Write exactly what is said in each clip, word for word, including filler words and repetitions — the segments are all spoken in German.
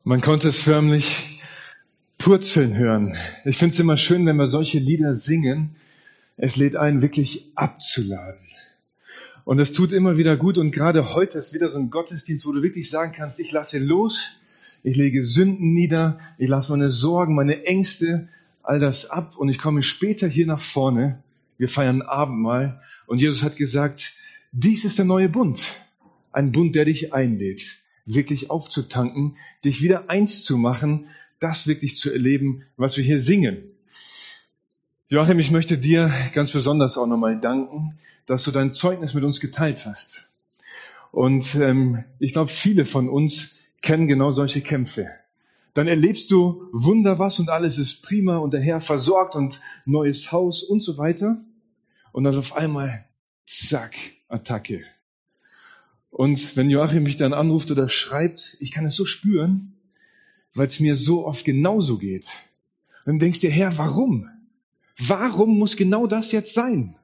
Man konnte es förmlich purzeln hören. Ich finde es immer schön, wenn wir solche Lieder singen. Es lädt einen wirklich abzuladen. Und es tut immer wieder gut. Und gerade heute ist wieder so ein Gottesdienst, wo du wirklich sagen kannst, ich lasse los, ich lege Sünden nieder, ich lasse meine Sorgen, meine Ängste, all das ab und ich komme später hier nach vorne. Wir feiern Abendmahl und Jesus hat gesagt, dies ist der neue Bund. Ein Bund, der dich einlädt, wirklich aufzutanken, dich wieder eins zu machen, das wirklich zu erleben, was wir hier singen. Joachim, ich möchte dir ganz besonders auch nochmal danken, dass du dein Zeugnis mit uns geteilt hast. Und ähm, ich glaube, viele von uns kennen genau solche Kämpfe. Dann erlebst du Wunder was und alles ist prima und der Herr versorgt und neues Haus und so weiter. Und dann auf einmal, zack, Attacke. Und wenn Joachim mich dann anruft oder schreibt, ich kann es so spüren, weil es mir so oft genauso geht. Und dann denkst du dir, Herr, warum? Warum muss genau das jetzt sein?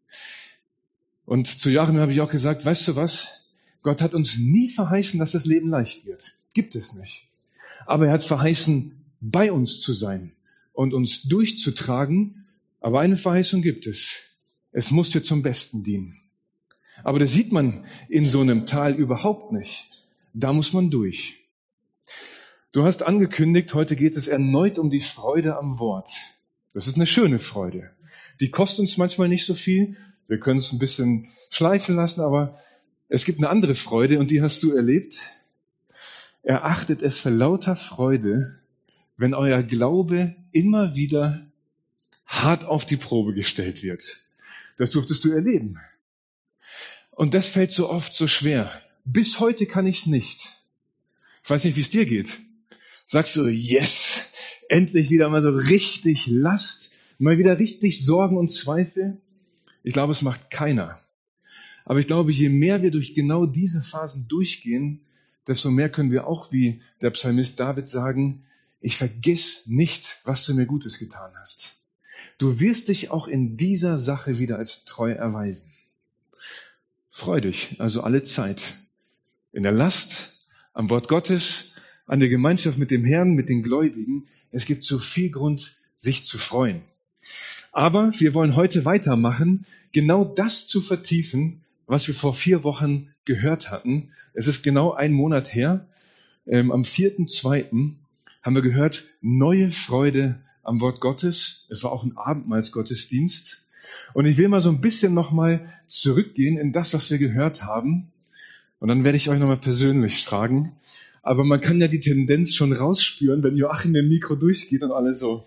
Und zu Joachim habe ich auch gesagt, weißt du was? Gott hat uns nie verheißen, dass das Leben leicht wird. Gibt es nicht. Aber er hat verheißen, bei uns zu sein und uns durchzutragen. Aber eine Verheißung gibt es. Es muss dir zum Besten dienen. Aber das sieht man in so einem Tal überhaupt nicht. Da muss man durch. Du hast angekündigt, heute geht es erneut um die Freude am Wort. Das ist eine schöne Freude. Die kostet uns manchmal nicht so viel. Wir können es ein bisschen schleifen lassen, aber es gibt eine andere Freude und die hast du erlebt. Erachtet es für lauter Freude, wenn euer Glaube immer wieder hart auf die Probe gestellt wird. Das durftest du erleben. Und das fällt so oft so schwer. Bis heute kann ich es nicht. Ich weiß nicht, wie es dir geht. Sagst du, yes, endlich wieder mal so richtig Last, mal wieder richtig Sorgen und Zweifel? Ich glaube, es macht keiner. Aber ich glaube, je mehr wir durch genau diese Phasen durchgehen, desto mehr können wir auch wie der Psalmist David sagen, ich vergiss nicht, was du mir Gutes getan hast. Du wirst dich auch in dieser Sache wieder als treu erweisen. Freu dich also alle Zeit in der Last, am Wort Gottes, an der Gemeinschaft mit dem Herrn, mit den Gläubigen. Es gibt so viel Grund, sich zu freuen. Aber wir wollen heute weitermachen, genau das zu vertiefen, was wir vor vier Wochen gehört hatten. Es ist genau ein Monat her. Ähm, am vierten zweiten haben wir gehört, neue Freude am Wort Gottes. Es war auch ein Abendmahlsgottesdienst. Und ich will mal so ein bisschen nochmal zurückgehen in das, was wir gehört haben. Und dann werde ich euch nochmal persönlich fragen. Aber man kann ja die Tendenz schon rausspüren, wenn Joachim im Mikro durchgeht und alle so.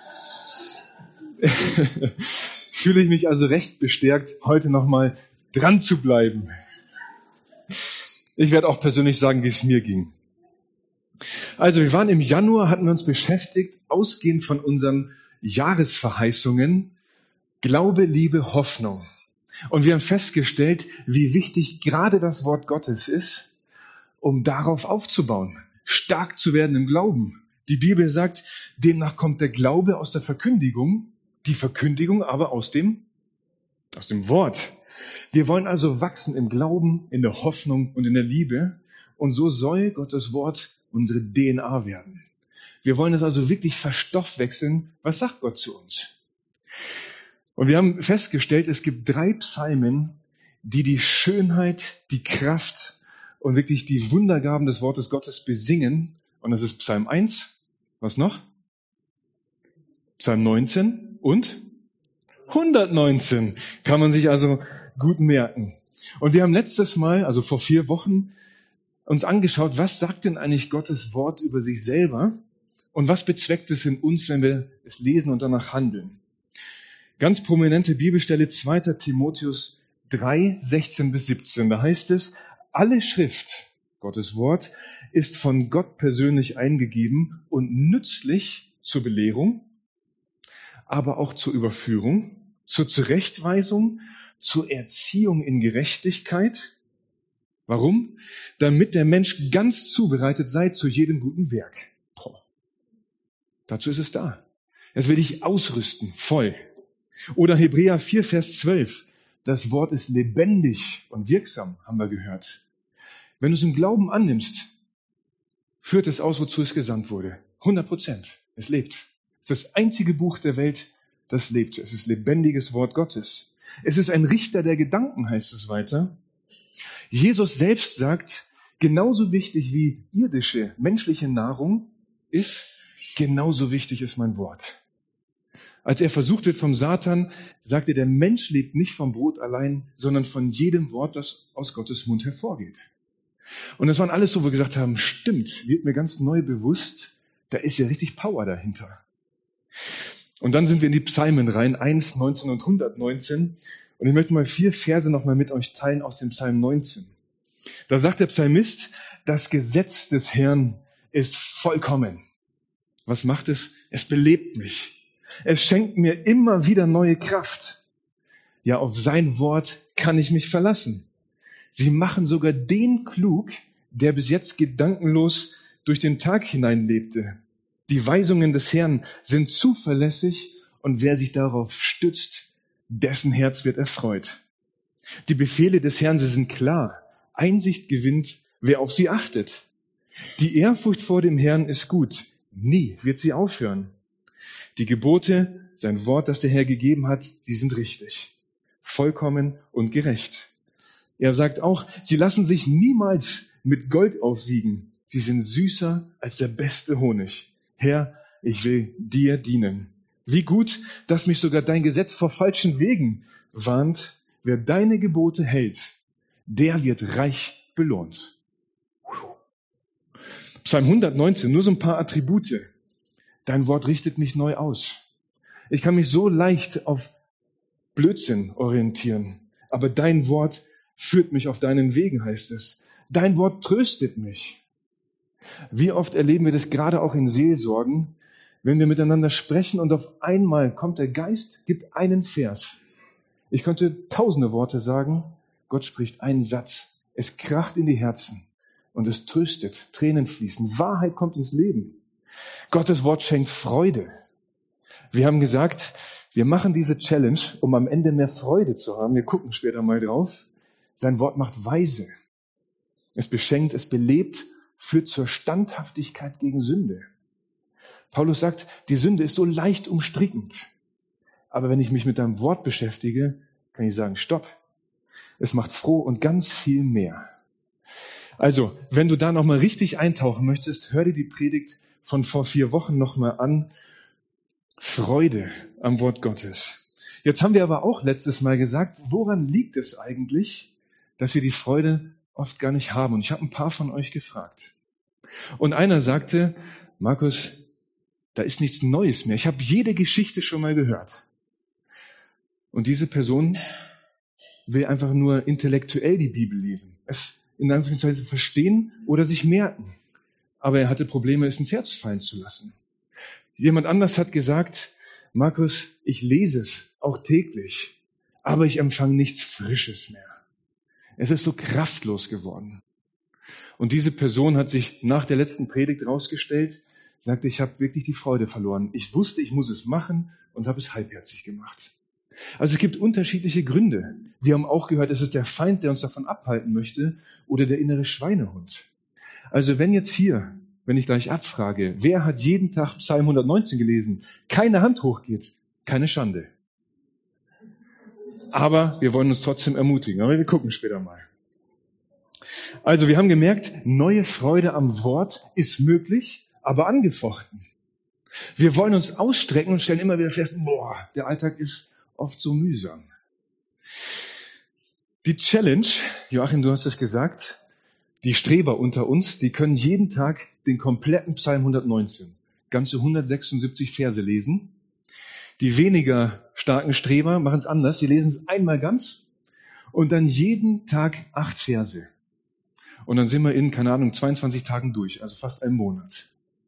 Fühle ich mich also recht bestärkt, heute nochmal dran zu bleiben. Ich werde auch persönlich sagen, wie es mir ging. Also wir waren im Januar, hatten wir uns beschäftigt, ausgehend von unseren Jahresverheißungen, Glaube, Liebe, Hoffnung. Und wir haben festgestellt, wie wichtig gerade das Wort Gottes ist, um darauf aufzubauen, stark zu werden im Glauben. Die Bibel sagt, demnach kommt der Glaube aus der Verkündigung, die Verkündigung aber aus dem, aus dem Wort. Wir wollen also wachsen im Glauben, in der Hoffnung und in der Liebe. Und so soll Gottes Wort unsere D N A werden. Wir wollen es also wirklich verstoffwechseln. Was sagt Gott zu uns? Und wir haben festgestellt, es gibt drei Psalmen, die die Schönheit, die Kraft und wirklich die Wundergaben des Wortes Gottes besingen. Und das ist Psalm eins. Was noch? Psalm neunzehn und hundertneunzehn. Kann man sich also gut merken. Und wir haben letztes Mal, also vor vier Wochen, uns angeschaut, was sagt denn eigentlich Gottes Wort über sich selber und was bezweckt es in uns, wenn wir es lesen und danach handeln. Ganz prominente Bibelstelle zweiter Timotheus drei, sechzehn bis siebzehn. Da heißt es, alle Schrift, Gottes Wort, ist von Gott persönlich eingegeben und nützlich zur Belehrung, aber auch zur Überführung, zur Zurechtweisung, zur Erziehung in Gerechtigkeit. Warum? Damit der Mensch ganz zubereitet sei zu jedem guten Werk. Boah. Dazu ist es da. Es will dich ausrüsten, voll. Oder Hebräer vier, Vers zwölf. Das Wort ist lebendig und wirksam, haben wir gehört. Wenn du es im Glauben annimmst, führt es aus, wozu es gesandt wurde. hundert Prozent. Es lebt. Es ist das einzige Buch der Welt, das lebt. Es ist lebendiges Wort Gottes. Es ist ein Richter der Gedanken, heißt es weiter. Jesus selbst sagt, genauso wichtig wie irdische, menschliche Nahrung ist, genauso wichtig ist mein Wort. Als er versucht wird vom Satan, sagt er, der Mensch lebt nicht vom Brot allein, sondern von jedem Wort, das aus Gottes Mund hervorgeht. Und das waren alles so, wo wir gesagt haben, stimmt, wird mir ganz neu bewusst, da ist ja richtig Power dahinter. Und dann sind wir in die Psalmen rein, eins, neunzehn und hundertneunzehn. Und ich möchte mal vier Verse nochmal mit euch teilen aus dem Psalm neunzehn. Da sagt der Psalmist, das Gesetz des Herrn ist vollkommen. Was macht es? Es belebt mich. Es schenkt mir immer wieder neue Kraft. Ja, auf sein Wort kann ich mich verlassen. Sie machen sogar den klug, der bis jetzt gedankenlos durch den Tag hineinlebte. Die Weisungen des Herrn sind zuverlässig und wer sich darauf stützt, dessen Herz wird erfreut. Die Befehle des Herrn, sie sind klar. Einsicht gewinnt, wer auf sie achtet. Die Ehrfurcht vor dem Herrn ist gut. Nie wird sie aufhören. Die Gebote, sein Wort, das der Herr gegeben hat, die sind richtig, vollkommen und gerecht. Er sagt auch, sie lassen sich niemals mit Gold aufwiegen. Sie sind süßer als der beste Honig. Herr, ich will dir dienen. Wie gut, dass mich sogar dein Gesetz vor falschen Wegen warnt. Wer deine Gebote hält, der wird reich belohnt. Psalm hundertneunzehn, nur so ein paar Attribute. Dein Wort richtet mich neu aus. Ich kann mich so leicht auf Blödsinn orientieren, aber dein Wort führt mich auf deinen Wegen, heißt es. Dein Wort tröstet mich. Wie oft erleben wir das gerade auch in Seelsorgen, wenn wir miteinander sprechen und auf einmal kommt der Geist, gibt einen Vers. Ich könnte tausende Worte sagen, Gott spricht einen Satz. Es kracht in die Herzen und es tröstet, Tränen fließen, Wahrheit kommt ins Leben. Gottes Wort schenkt Freude. Wir haben gesagt, wir machen diese Challenge, um am Ende mehr Freude zu haben. Wir gucken später mal drauf. Sein Wort macht weise. Es beschenkt, es belebt, führt zur Standhaftigkeit gegen Sünde. Paulus sagt, die Sünde ist so leicht umstrickend. Aber wenn ich mich mit deinem Wort beschäftige, kann ich sagen, stopp. Es macht froh und ganz viel mehr. Also, wenn du da nochmal richtig eintauchen möchtest, hör dir die Predigt von vor vier Wochen nochmal an. Freude am Wort Gottes. Jetzt haben wir aber auch letztes Mal gesagt, woran liegt es eigentlich, dass wir die Freude oft gar nicht haben? Und ich habe ein paar von euch gefragt. Und einer sagte, Markus, da ist nichts Neues mehr. Ich habe jede Geschichte schon mal gehört. Und diese Person will einfach nur intellektuell die Bibel lesen. Es in Anführungszeichen verstehen oder sich merken. Aber er hatte Probleme, es ins Herz fallen zu lassen. Jemand anders hat gesagt, Markus, ich lese es auch täglich, aber ich empfange nichts Frisches mehr. Es ist so kraftlos geworden. Und diese Person hat sich nach der letzten Predigt herausgestellt, sagte, ich habe wirklich die Freude verloren. Ich wusste, ich muss es machen und habe es halbherzig gemacht. Also es gibt unterschiedliche Gründe. Wir haben auch gehört, es ist der Feind, der uns davon abhalten möchte oder der innere Schweinehund. Also wenn jetzt hier, wenn ich gleich abfrage, wer hat jeden Tag Psalm hundertneunzehn gelesen, keine Hand hochgeht, keine Schande. Aber wir wollen uns trotzdem ermutigen. Aber wir gucken später mal. Also wir haben gemerkt, neue Freude am Wort ist möglich, aber angefochten. Wir wollen uns ausstrecken und stellen immer wieder fest, boah, der Alltag ist oft so mühsam. Die Challenge, Joachim, du hast es gesagt, die Streber unter uns, die können jeden Tag den kompletten Psalm hundertneunzehn, ganze hundertsechsundsiebzig Verse lesen. Die weniger starken Streber machen es anders. Sie lesen es einmal ganz und dann jeden Tag acht Verse. Und dann sind wir in, keine Ahnung, zweiundzwanzig Tagen durch, also fast einen Monat.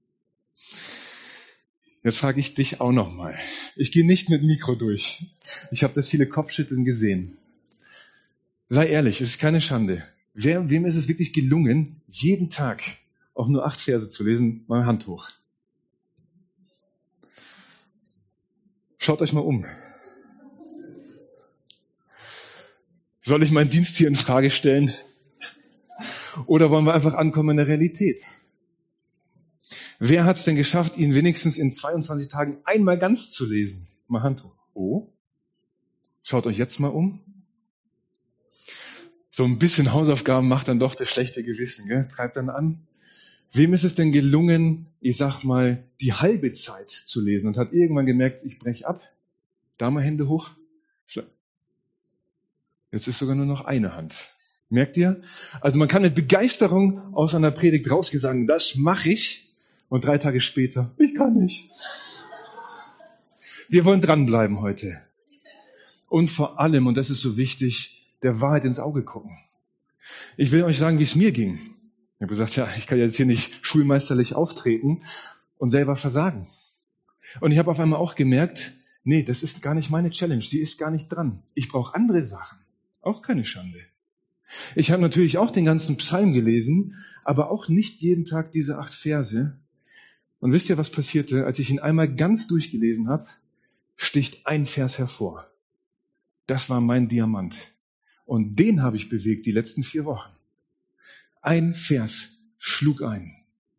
Jetzt frage ich dich auch nochmal. Ich gehe nicht mit Mikro durch. Ich habe das viele Kopfschütteln gesehen. Sei ehrlich, es ist keine Schande. Wer, wem ist es wirklich gelungen, jeden Tag auch nur acht Verse zu lesen? Mal Hand hoch. Schaut euch mal um. Soll ich meinen Dienst hier in Frage stellen? Oder wollen wir einfach ankommen in der Realität? Wer hat es denn geschafft, ihn wenigstens in zweiundzwanzig Tagen einmal ganz zu lesen? Mal Hand hoch. Oh, schaut euch jetzt mal um. So ein bisschen Hausaufgaben macht dann doch das schlechte Gewissen, gell? Treibt dann an. Wem ist es denn gelungen, ich sag mal, die halbe Zeit zu lesen und hat irgendwann gemerkt, ich breche ab? Da mal Hände hoch. Jetzt ist sogar nur noch eine Hand. Merkt ihr? Also man kann mit Begeisterung aus einer Predigt rausgehen sagen, das mache ich. Und drei Tage später, ich kann nicht. Wir wollen dranbleiben heute. Und vor allem, und das ist so wichtig, der Wahrheit ins Auge gucken. Ich will euch sagen, wie es mir ging. Ich habe gesagt, ja, ich kann jetzt hier nicht schulmeisterlich auftreten und selber versagen. Und ich habe auf einmal auch gemerkt, nee, das ist gar nicht meine Challenge, sie ist gar nicht dran. Ich brauche andere Sachen, auch keine Schande. Ich habe natürlich auch den ganzen Psalm gelesen, aber auch nicht jeden Tag diese acht Verse. Und wisst ihr, was passierte? Als ich ihn einmal ganz durchgelesen habe, sticht ein Vers hervor. Das war mein Diamant. Und den habe ich bewegt die letzten vier Wochen. Ein Vers schlug ein.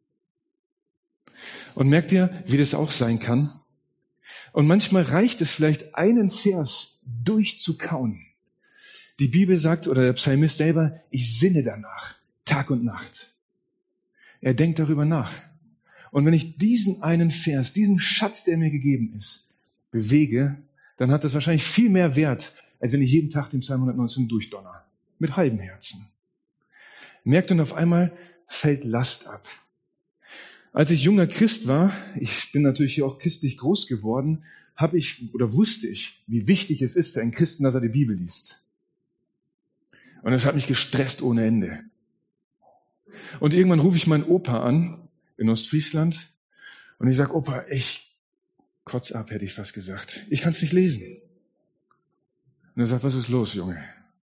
Und merkt ihr, wie das auch sein kann? Und manchmal reicht es vielleicht, einen Vers durchzukauen. Die Bibel sagt, oder der Psalmist selber, ich sinne danach, Tag und Nacht. Er denkt darüber nach. Und wenn ich diesen einen Vers, diesen Schatz, der mir gegeben ist, bewege, dann hat das wahrscheinlich viel mehr Wert, als wenn ich jeden Tag den Psalm hundertneunzehn durchdonner. Mit halbem Herzen. Merkt, und auf einmal fällt Last ab. Als ich junger Christ war, ich bin natürlich hier auch christlich groß geworden, habe ich oder wusste ich, wie wichtig es ist für einen Christen, dass er die Bibel liest. Und das hat mich gestresst ohne Ende. Und irgendwann rufe ich meinen Opa an, in Ostfriesland, und ich sage, Opa, ich kotz ab, hätte ich fast gesagt. Ich kann es nicht lesen. Und er sagt, was ist los, Junge?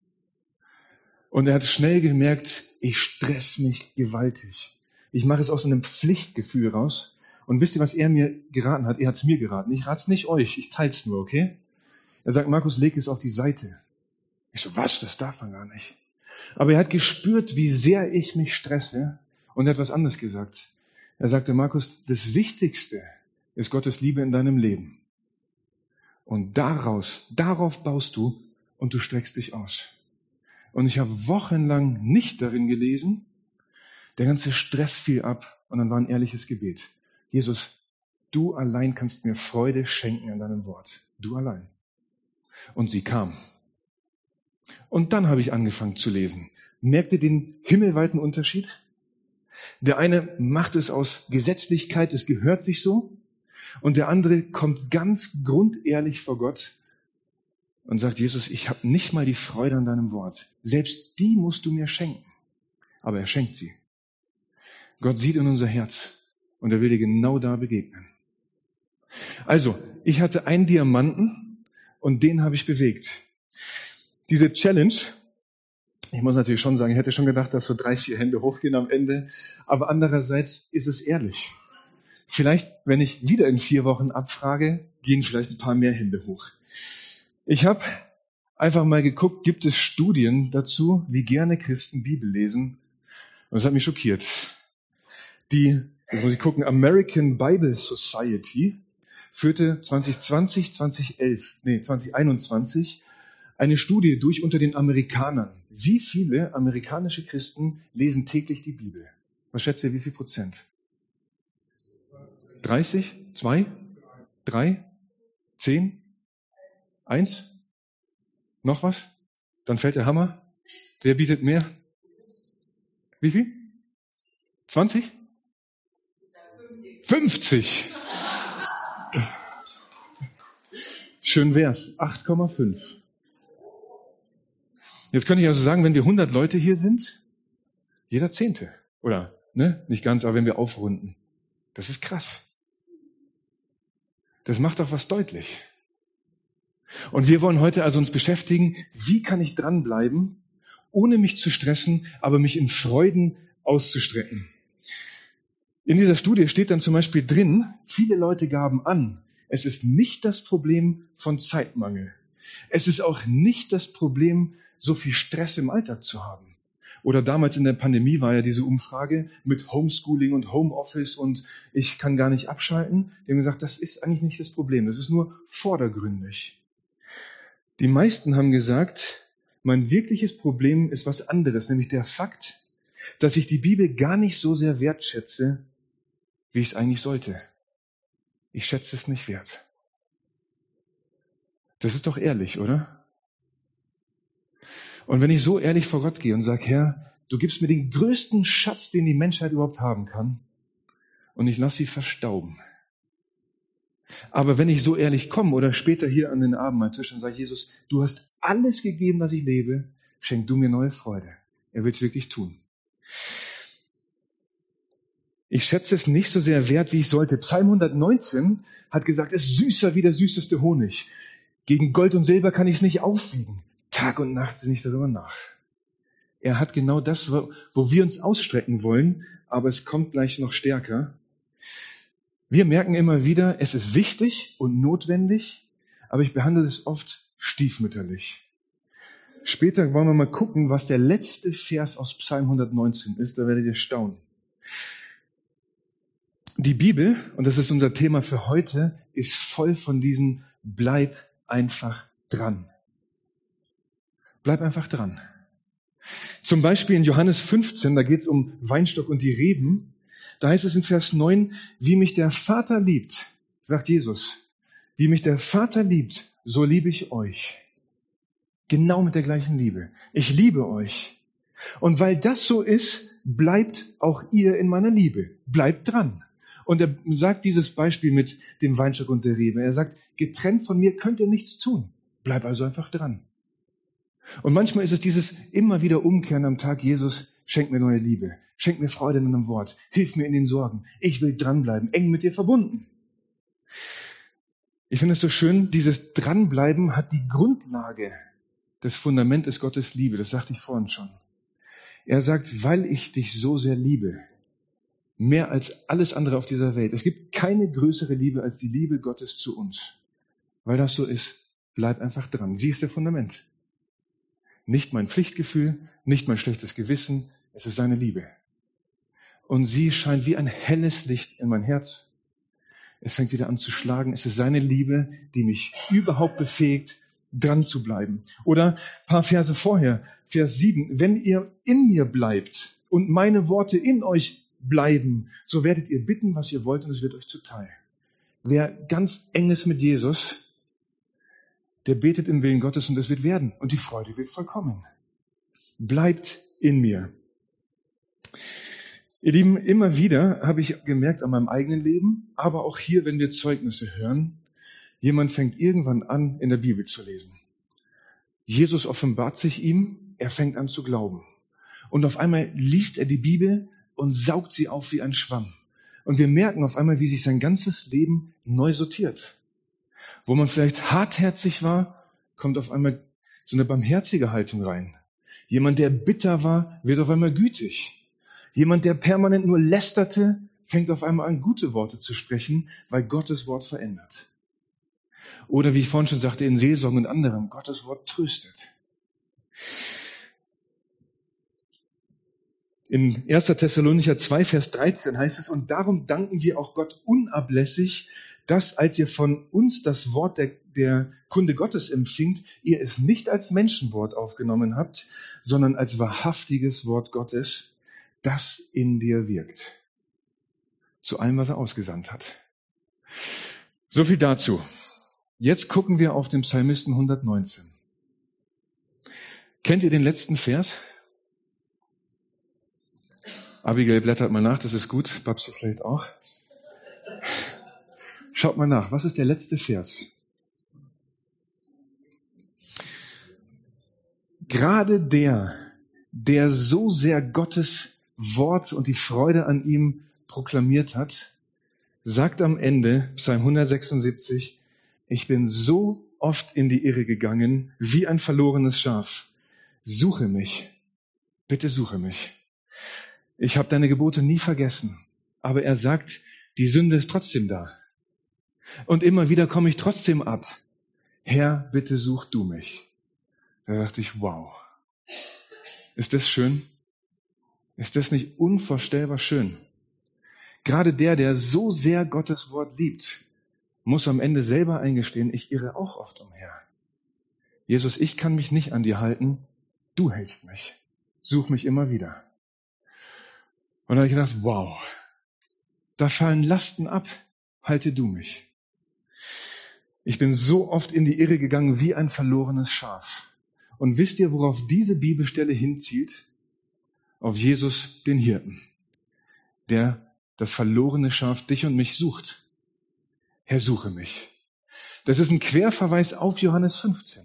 Und er hat schnell gemerkt, ich stress mich gewaltig. Ich mache es aus einem Pflichtgefühl raus. Und wisst ihr, was er mir geraten hat? Er hat es mir geraten. Ich rate es nicht euch, ich teile es nur, okay? Er sagt, Markus, leg es auf die Seite. Ich so, was? Das darf man gar nicht. Aber er hat gespürt, wie sehr ich mich stresse, und er hat was anderes gesagt. Er sagte, Markus, das Wichtigste ist Gottes Liebe in deinem Leben. Und daraus, darauf baust du und du streckst dich aus. Und ich habe wochenlang nicht darin gelesen. Der ganze Stress fiel ab und dann war ein ehrliches Gebet. Jesus, du allein kannst mir Freude schenken an deinem Wort. Du allein. Und sie kam. Und dann habe ich angefangen zu lesen. Merkt ihr den himmelweiten Unterschied? Der eine macht es aus Gesetzlichkeit, es gehört sich so. Und der andere kommt ganz grundehrlich vor Gott und sagt, Jesus, ich habe nicht mal die Freude an deinem Wort. Selbst die musst du mir schenken. Aber er schenkt sie. Gott sieht in unser Herz und er will dir genau da begegnen. Also, ich hatte einen Diamanten und den habe ich bewegt. Diese Challenge, ich muss natürlich schon sagen, ich hätte schon gedacht, dass so drei, vier Hände hochgehen am Ende, aber andererseits ist es ehrlich. Vielleicht, wenn ich wieder in vier Wochen abfrage, gehen vielleicht ein paar mehr Hände hoch. Ich habe einfach mal geguckt, gibt es Studien dazu, wie gerne Christen Bibel lesen? Und das hat mich schockiert. Die, jetzt muss ich gucken, American Bible Society führte zwanzig zwanzig, zwanzig elf, nee, zwanzig einundzwanzig eine Studie durch unter den Amerikanern. Wie viele amerikanische Christen lesen täglich die Bibel? Was schätzt ihr, wie viel Prozent? dreißig? Zwei? Drei? Zehn? Eins? Noch was? Dann fällt der Hammer. Wer bietet mehr? Wie viel? zwanzig? fünfzig. Schön wär's. acht Komma fünf. Jetzt könnte ich also sagen, wenn wir hundert Leute hier sind, jeder Zehnte. Oder, ne? Nicht ganz, aber wenn wir aufrunden. Das ist krass. Das macht doch was deutlich. Und wir wollen heute also uns beschäftigen, wie kann ich dranbleiben, ohne mich zu stressen, aber mich in Freuden auszustrecken. In dieser Studie steht dann zum Beispiel drin, viele Leute gaben an, es ist nicht das Problem von Zeitmangel. Es ist auch nicht das Problem, so viel Stress im Alltag zu haben. Oder damals in der Pandemie war ja diese Umfrage mit Homeschooling und Homeoffice und ich kann gar nicht abschalten. Die haben gesagt, das ist eigentlich nicht das Problem, das ist nur vordergründig. Die meisten haben gesagt, mein wirkliches Problem ist was anderes, nämlich der Fakt, dass ich die Bibel gar nicht so sehr wertschätze, wie ich es eigentlich sollte. Ich schätze es nicht wert. Das ist doch ehrlich, oder? Und wenn ich so ehrlich vor Gott gehe und sage, Herr, du gibst mir den größten Schatz, den die Menschheit überhaupt haben kann, und ich lasse sie verstauben. Aber wenn ich so ehrlich komme oder später hier an den Abendmahltisch und sage, Jesus, du hast alles gegeben, dass ich lebe, schenk du mir neue Freude. Er will es wirklich tun. Ich schätze es nicht so sehr wert, wie ich sollte. Psalm hundertneunzehn hat gesagt, es ist süßer wie der süßeste Honig. Gegen Gold und Silber kann ich es nicht aufwiegen. Tag und Nacht sinne ich darüber nach. Er hat genau das, wo wir uns ausstrecken wollen, aber es kommt gleich noch stärker. Wir merken immer wieder, es ist wichtig und notwendig, aber ich behandle es oft stiefmütterlich. Später wollen wir mal gucken, was der letzte Vers aus Psalm hundertneunzehn ist, da werdet ihr staunen. Die Bibel, und das ist unser Thema für heute, ist voll von diesen Bleib einfach dran. Bleib einfach dran. Zum Beispiel in Johannes fünfzehn, da geht es um Weinstock und die Reben. Da heißt es in Vers neun, wie mich der Vater liebt, sagt Jesus, wie mich der Vater liebt, so liebe ich euch. Genau mit der gleichen Liebe. Ich liebe euch. Und weil das so ist, bleibt auch ihr in meiner Liebe. Bleibt dran. Und er sagt dieses Beispiel mit dem Weinstock und der Rebe. Er sagt, getrennt von mir könnt ihr nichts tun. Bleib also einfach dran. Und manchmal ist es dieses immer wieder Umkehren am Tag, Jesus, schenk mir neue Liebe, schenk mir Freude in einem Wort, hilf mir in den Sorgen, ich will dranbleiben, eng mit dir verbunden. Ich finde es so schön, dieses Dranbleiben hat die Grundlage, das Fundament ist Gottes Liebe, das sagte ich vorhin schon. Er sagt, weil ich dich so sehr liebe, mehr als alles andere auf dieser Welt. Es gibt keine größere Liebe als die Liebe Gottes zu uns. Weil das so ist, bleib einfach dran. Sie ist der Fundament. Nicht mein Pflichtgefühl, nicht mein schlechtes Gewissen, es ist seine Liebe. Und sie scheint wie ein helles Licht in mein Herz. Es fängt wieder an zu schlagen. Es ist seine Liebe, die mich überhaupt befähigt, dran zu bleiben. Oder ein paar Verse vorher, Vers sieben. Wenn ihr in mir bleibt und meine Worte in euch bleiben, so werdet ihr bitten, was ihr wollt, und es wird euch zuteil. Wer ganz eng ist mit Jesus, der betet im Willen Gottes und es wird werden. Und die Freude wird vollkommen. Bleibt in mir. Ihr Lieben, immer wieder habe ich gemerkt an meinem eigenen Leben, aber auch hier, wenn wir Zeugnisse hören, jemand fängt irgendwann an, in der Bibel zu lesen. Jesus offenbart sich ihm, er fängt an zu glauben. Und auf einmal liest er die Bibel und saugt sie auf wie ein Schwamm. Und wir merken auf einmal, wie sich sein ganzes Leben neu sortiert. Wo man vielleicht hartherzig war, kommt auf einmal so eine barmherzige Haltung rein. Jemand, der bitter war, wird auf einmal gütig. Jemand, der permanent nur lästerte, fängt auf einmal an, gute Worte zu sprechen, weil Gottes Wort verändert. Oder wie ich vorhin schon sagte, in Seelsorge und anderem, Gottes Wort tröstet. In erster Thessalonicher zwei, Vers dreizehn heißt es, und darum danken wir auch Gott unablässig, dass, als ihr von uns das Wort der, der Kunde Gottes empfingt, ihr es nicht als Menschenwort aufgenommen habt, sondern als wahrhaftiges Wort Gottes, das in dir wirkt. Zu allem, was er ausgesandt hat. So viel dazu. Jetzt gucken wir auf den Psalmisten hundertneunzehn. Kennt ihr den letzten Vers? Abigail blättert mal nach, das ist gut. Babsi vielleicht auch. Schaut mal nach, was ist der letzte Vers? Gerade der, der so sehr Gottes Wort und die Freude an ihm proklamiert hat, sagt am Ende, Psalm hundertsechsundsiebzig, ich bin so oft in die Irre gegangen, wie ein verlorenes Schaf. Suche mich, bitte suche mich. Ich habe deine Gebote nie vergessen, aber er sagt, die Sünde ist trotzdem da. Und immer wieder komme ich trotzdem ab. Herr, bitte such du mich. Da dachte ich, wow, ist das schön? Ist das nicht unvorstellbar schön? Gerade der, der so sehr Gottes Wort liebt, muss am Ende selber eingestehen, ich irre auch oft umher. Jesus, ich kann mich nicht an dir halten, du hältst mich. Such mich immer wieder. Und da habe ich gedacht, wow, da fallen Lasten ab, halte du mich. Ich bin so oft in die Irre gegangen wie ein verlorenes Schaf. Und wisst ihr, worauf diese Bibelstelle hinzielt? Auf Jesus, den Hirten, der das verlorene Schaf, dich und mich sucht. Herr, suche mich. Das ist ein Querverweis auf Johannes fünfzehn.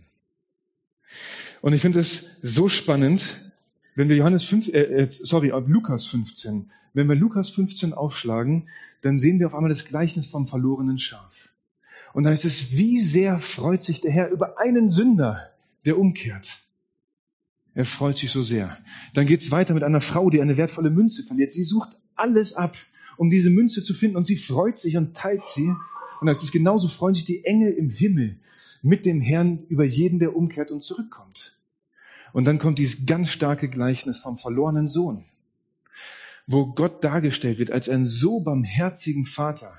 Und ich finde es so spannend, wenn wir Johannes fünf, äh, sorry, Lukas fünfzehn, wenn wir Lukas fünfzehn aufschlagen, dann sehen wir auf einmal das Gleichnis vom verlorenen Schaf. Und da heißt es, wie sehr freut sich der Herr über einen Sünder, der umkehrt. Er freut sich so sehr. Dann geht es weiter mit einer Frau, die eine wertvolle Münze verliert. Sie sucht alles ab, um diese Münze zu finden, und sie freut sich und teilt sie. Und es ist genauso, freuen sich die Engel im Himmel mit dem Herrn über jeden, der umkehrt und zurückkommt. Und dann kommt dieses ganz starke Gleichnis vom verlorenen Sohn, wo Gott dargestellt wird als einen so barmherzigen Vater,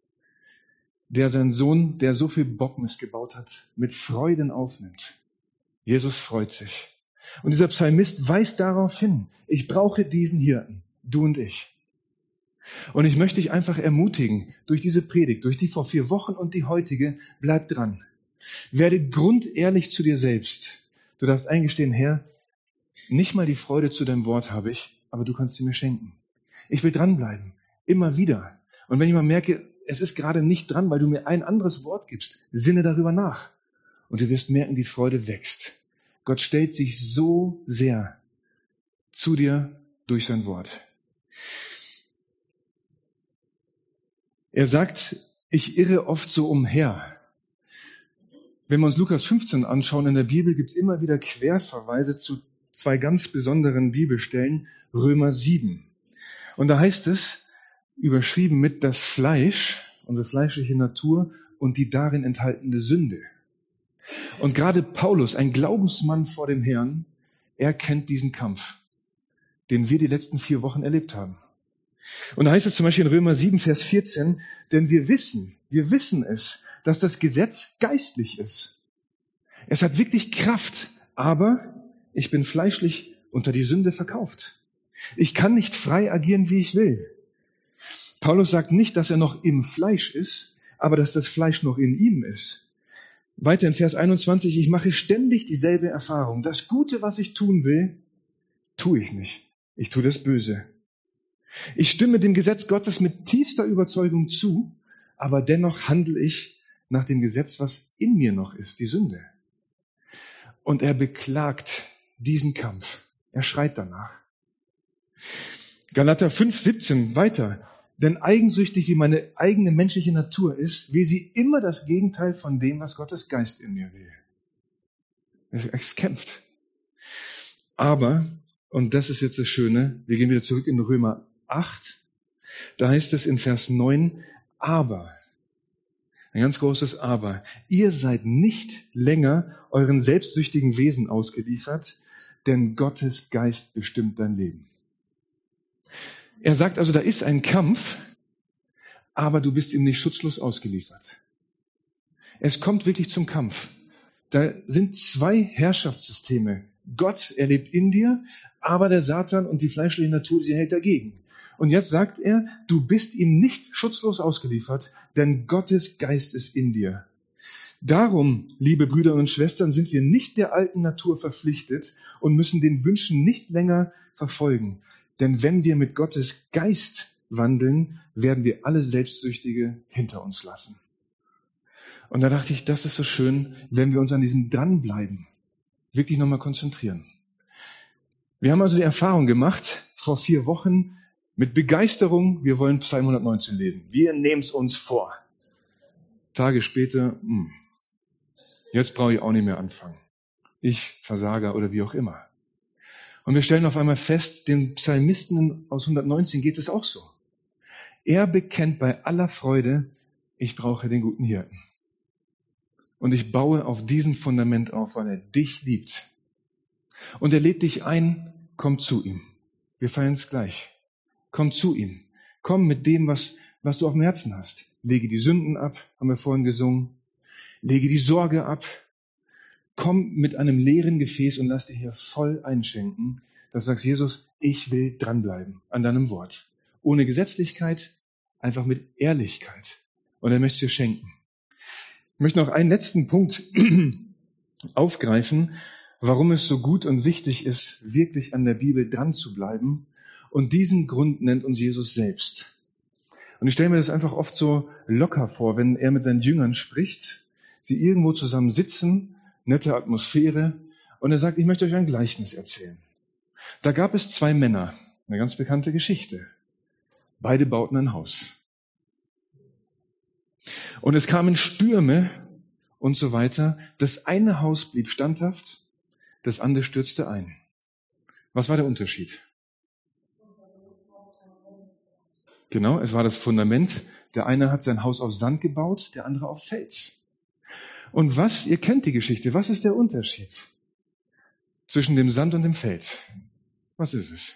der seinen Sohn, der so viel Bockmist gebaut hat, mit Freuden aufnimmt. Jesus freut sich. Und dieser Psalmist weist darauf hin, ich brauche diesen Hirten, du und ich. Und ich möchte dich einfach ermutigen, durch diese Predigt, durch die vor vier Wochen und die heutige, bleib dran. Werde grundehrlich zu dir selbst. Du darfst eingestehen, Herr, nicht mal die Freude zu deinem Wort habe ich, aber du kannst sie mir schenken. Ich will dranbleiben, immer wieder. Und wenn ich mal merke, es ist gerade nicht dran, weil du mir ein anderes Wort gibst, sinne darüber nach. Und du wirst merken, die Freude wächst. Gott stellt sich so sehr zu dir durch sein Wort. Er sagt, ich irre oft so umher. Wenn wir uns Lukas fünfzehn anschauen, in der Bibel gibt es immer wieder Querverweise zu zwei ganz besonderen Bibelstellen, Römer sieben. Und da heißt es, überschrieben mit das Fleisch, unsere fleischliche Natur und die darin enthaltene Sünde. Und gerade Paulus, ein Glaubensmann vor dem Herrn, er kennt diesen Kampf, den wir die letzten vier Wochen erlebt haben. Und da heißt es zum Beispiel in Römer sieben, Vers vierzehn, denn wir wissen, wir wissen es, dass das Gesetz geistlich ist. Es hat wirklich Kraft, aber ich bin fleischlich unter die Sünde verkauft. Ich kann nicht frei agieren, wie ich will. Paulus sagt nicht, dass er noch im Fleisch ist, aber dass das Fleisch noch in ihm ist. Weiter in Vers einundzwanzig, ich mache ständig dieselbe Erfahrung. Das Gute, was ich tun will, tue ich nicht. Ich tue das Böse. Ich stimme dem Gesetz Gottes mit tiefster Überzeugung zu, aber dennoch handle ich nach dem Gesetz, was in mir noch ist, die Sünde. Und er beklagt diesen Kampf. Er schreit danach. Galater fünf, siebzehn, weiter. Denn eigensüchtig wie meine eigene menschliche Natur ist, will sie immer das Gegenteil von dem, was Gottes Geist in mir will. Es kämpft. Aber, und das ist jetzt das Schöne, wir gehen wieder zurück in Römer acht, da heißt es in Vers neun, aber, ein ganz großes Aber, ihr seid nicht länger euren selbstsüchtigen Wesen ausgeliefert, denn Gottes Geist bestimmt dein Leben. Er sagt also, da ist ein Kampf, aber du bist ihm nicht schutzlos ausgeliefert. Es kommt wirklich zum Kampf. Da sind zwei Herrschaftssysteme. Gott, er lebt in dir, aber der Satan und die fleischliche Natur, sie hält dagegen. Und jetzt sagt er, du bist ihm nicht schutzlos ausgeliefert, denn Gottes Geist ist in dir. Darum, liebe Brüder und Schwestern, sind wir nicht der alten Natur verpflichtet und müssen den Wünschen nicht länger verfolgen. Denn wenn wir mit Gottes Geist wandeln, werden wir alle Selbstsüchtige hinter uns lassen. Und da dachte ich, das ist so schön, wenn wir uns an diesem Dranbleiben wirklich nochmal konzentrieren. Wir haben also die Erfahrung gemacht, vor vier Wochen mit Begeisterung, wir wollen Psalm hundertneunzehn lesen. Wir nehmen es uns vor. Tage später, mh, jetzt brauche ich auch nicht mehr anfangen. Ich, Versager oder wie auch immer. Und wir stellen auf einmal fest, dem Psalmisten aus hundertneunzehn geht es auch so. Er bekennt bei aller Freude, ich brauche den guten Hirten. Und ich baue auf diesem Fundament auf, weil er dich liebt. Und er lädt dich ein, komm zu ihm. Wir feiern es gleich. Komm zu ihm. Komm mit dem, was, was du auf dem Herzen hast. Lege die Sünden ab, haben wir vorhin gesungen. Lege die Sorge ab. Komm mit einem leeren Gefäß und lass dir hier voll einschenken. dass du sagst, Jesus, ich will dranbleiben an deinem Wort. Ohne Gesetzlichkeit, einfach mit Ehrlichkeit. Und er möchte es dir schenken. Ich möchte noch einen letzten Punkt aufgreifen, warum es so gut und wichtig ist, wirklich an der Bibel dran zu bleiben. Und diesen Grund nennt uns Jesus selbst. Und ich stelle mir das einfach oft so locker vor, wenn er mit seinen Jüngern spricht, sie irgendwo zusammen sitzen, nette Atmosphäre, und er sagt, ich möchte euch ein Gleichnis erzählen. Da gab es zwei Männer, eine ganz bekannte Geschichte. Beide bauten ein Haus. Und es kamen Stürme und so weiter. Das eine Haus blieb standhaft, das andere stürzte ein. Was war der Unterschied? Genau, es war das Fundament. Der eine hat sein Haus auf Sand gebaut, der andere auf Fels. Und was, ihr kennt die Geschichte, was ist der Unterschied zwischen dem Sand und dem Fels? Was ist es?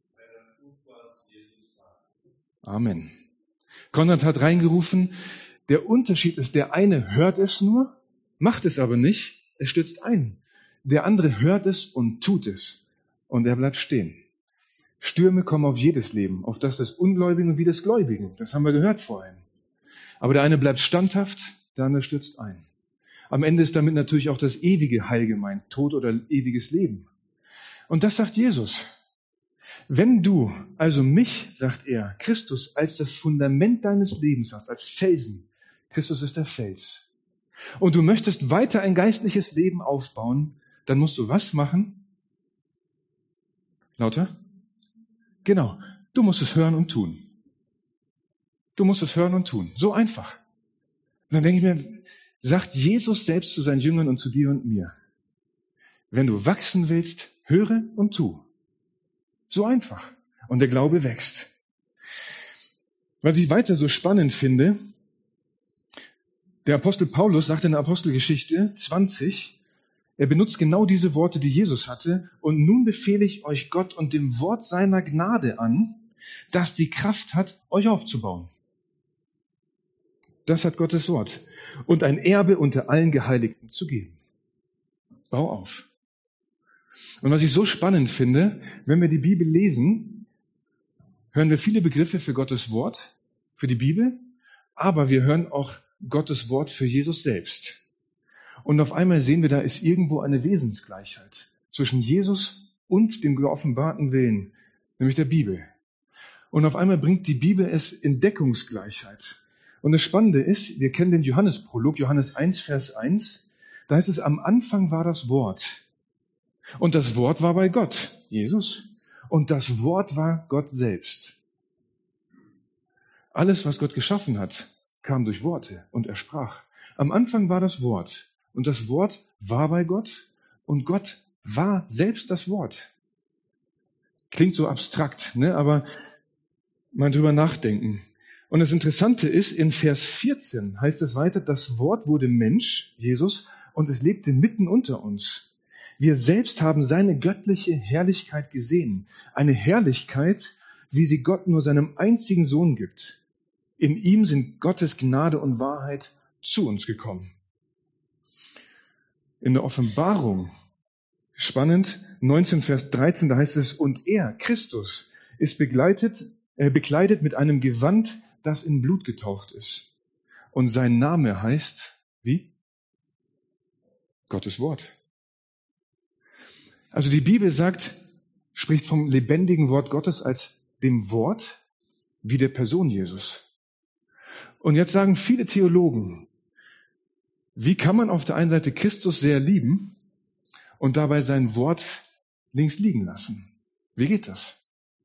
Amen. Konrad hat reingerufen, der Unterschied ist, der eine hört es nur, macht es aber nicht, es stürzt ein. Der andere hört es und tut es und er bleibt stehen. Stürme kommen auf jedes Leben, auf das des Ungläubigen wie des Gläubigen. Das haben wir gehört vorhin. Aber der eine bleibt standhaft, der andere stürzt ein. Am Ende ist damit natürlich auch das ewige Heil gemeint, Tod oder ewiges Leben. Und das sagt Jesus. Wenn du also mich, sagt er, Christus als das Fundament deines Lebens hast, als Felsen, Christus ist der Fels, und du möchtest weiter ein geistliches Leben aufbauen, dann musst du was machen? Lauter? Genau, du musst es hören und tun. Du musst es hören und tun. So einfach. Und dann denke ich mir, sagt Jesus selbst zu seinen Jüngern und zu dir und mir, wenn du wachsen willst, höre und tu. So einfach. Und der Glaube wächst. Was ich weiter so spannend finde, der Apostel Paulus sagt in der Apostelgeschichte zwanzig, er benutzt genau diese Worte, die Jesus hatte. Und nun befehle ich euch Gott und dem Wort seiner Gnade an, das die Kraft hat, euch aufzubauen. Das hat Gottes Wort. Und ein Erbe unter allen Geheiligten zu geben. Bau auf. Und was ich so spannend finde, wenn wir die Bibel lesen, hören wir viele Begriffe für Gottes Wort, für die Bibel, aber wir hören auch Gottes Wort für Jesus selbst. Und auf einmal sehen wir, da ist irgendwo eine Wesensgleichheit zwischen Jesus und dem geoffenbarten Willen, nämlich der Bibel. Und auf einmal bringt die Bibel es in Deckungsgleichheit. Und das Spannende ist, wir kennen den Johannesprolog, Johannes eins, Vers eins, da heißt es, am Anfang war das Wort. Und das Wort war bei Gott, Jesus. Und das Wort war Gott selbst. Alles, was Gott geschaffen hat, kam durch Worte und er sprach. Am Anfang war das Wort. Und das Wort war bei Gott. Und Gott war selbst das Wort. Klingt so abstrakt, ne? Aber mal drüber nachdenken. Und das Interessante ist, in Vers vierzehn heißt es weiter, das Wort wurde Mensch, Jesus, und es lebte mitten unter uns. Wir selbst haben seine göttliche Herrlichkeit gesehen. Eine Herrlichkeit, wie sie Gott nur seinem einzigen Sohn gibt. In ihm sind Gottes Gnade und Wahrheit zu uns gekommen. In der Offenbarung, spannend, neunzehn Vers dreizehn, da heißt es, und er, Christus, ist begleitet, äh, bekleidet mit einem Gewand, das in Blut getaucht ist. Und sein Name heißt, wie? Gottes Wort. Also die Bibel sagt, spricht vom lebendigen Wort Gottes als dem Wort wie der Person Jesus. Und jetzt sagen viele Theologen, wie kann man auf der einen Seite Christus sehr lieben und dabei sein Wort links liegen lassen? Wie geht das?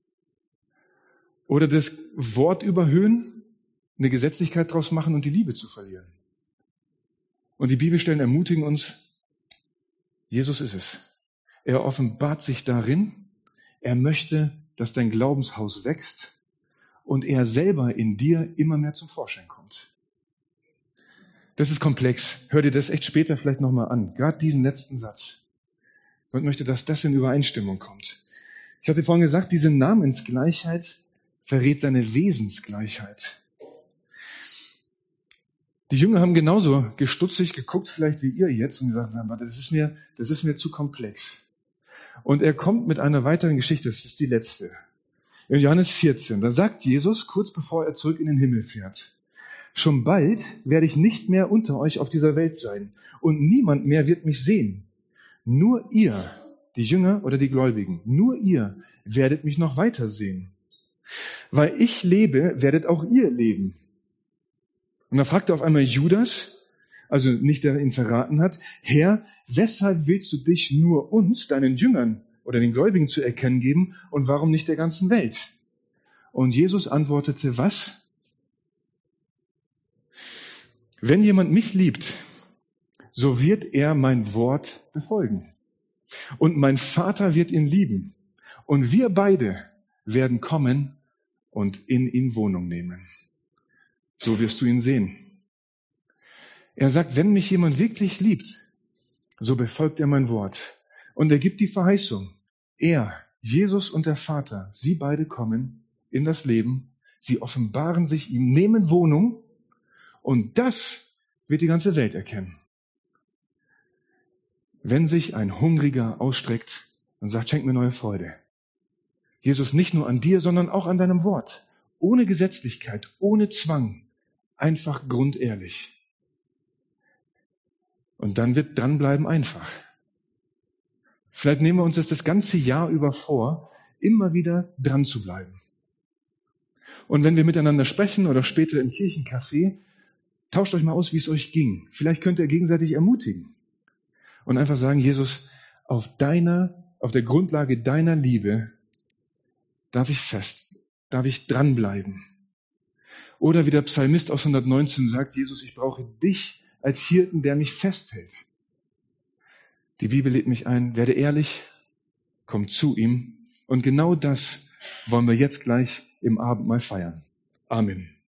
Oder das Wort überhöhen, eine Gesetzlichkeit draus machen und die Liebe zu verlieren? Und die Bibelstellen ermutigen uns, Jesus ist es. Er offenbart sich darin, er möchte, dass dein Glaubenshaus wächst und er selber in dir immer mehr zum Vorschein kommt. Das ist komplex. Hör dir das echt später vielleicht nochmal an. Gerade diesen letzten Satz. Gott möchte, dass das in Übereinstimmung kommt. Ich hatte vorhin gesagt, diese Namensgleichheit verrät seine Wesensgleichheit. Die Jünger haben genauso gestutzig geguckt, vielleicht wie ihr jetzt, und gesagt, aber das ist mir, das ist mir zu komplex. Und er kommt mit einer weiteren Geschichte, das ist die letzte. In Johannes vierzehn, da sagt Jesus, kurz bevor er zurück in den Himmel fährt, schon bald werde ich nicht mehr unter euch auf dieser Welt sein und niemand mehr wird mich sehen. Nur ihr, die Jünger oder die Gläubigen, nur ihr werdet mich noch weiter sehen. Weil ich lebe, werdet auch ihr leben. Und dann fragte auf einmal Judas, also nicht der ihn verraten hat, Herr, weshalb willst du dich nur uns, deinen Jüngern oder den Gläubigen zu erkennen geben und warum nicht der ganzen Welt? Und Jesus antwortete, was? Wenn jemand mich liebt, so wird er mein Wort befolgen. Und mein Vater wird ihn lieben. Und wir beide werden kommen und in ihm Wohnung nehmen. So wirst du ihn sehen. Er sagt, wenn mich jemand wirklich liebt, so befolgt er mein Wort. Und er gibt die Verheißung. Er, Jesus und der Vater, sie beide kommen in das Leben. Sie offenbaren sich ihm, nehmen Wohnung. Und das wird die ganze Welt erkennen. Wenn sich ein Hungriger ausstreckt und sagt, schenk mir neue Freude. Jesus, nicht nur an dir, sondern auch an deinem Wort. Ohne Gesetzlichkeit, ohne Zwang. Einfach grundehrlich. Und dann wird dranbleiben einfach. Vielleicht nehmen wir uns das das ganze Jahr über vor, immer wieder dran zu bleiben. Und wenn wir miteinander sprechen oder später im Kirchencafé, tauscht euch mal aus, wie es euch ging. Vielleicht könnt ihr gegenseitig ermutigen. Und einfach sagen, Jesus, auf deiner, auf der Grundlage deiner Liebe darf ich fest, darf ich dranbleiben. Oder wie der Psalmist aus hundertneunzehn sagt, Jesus, ich brauche dich als Hirten, der mich festhält. Die Bibel lädt mich ein, werde ehrlich, komm zu ihm. Und genau das wollen wir jetzt gleich im Abendmahl feiern. Amen.